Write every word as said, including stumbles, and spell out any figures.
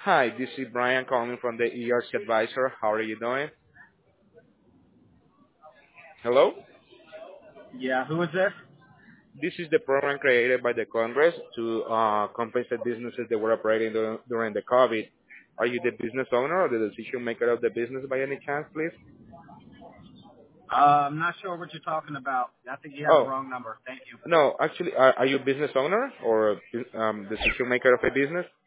Hi, this is Brian calling from the E R C Advisor. How are you doing? Hello? Yeah, who is this? This is the program created by the Congress to uh, compensate businesses that were operating dur- during the COVID. Are you the business owner or the decision maker of the business by any chance, please? Uh, I'm not sure what you're talking about. I think you have the Oh, wrong number. Thank you. no, actually, are, are you a business owner or um, decision maker of a business?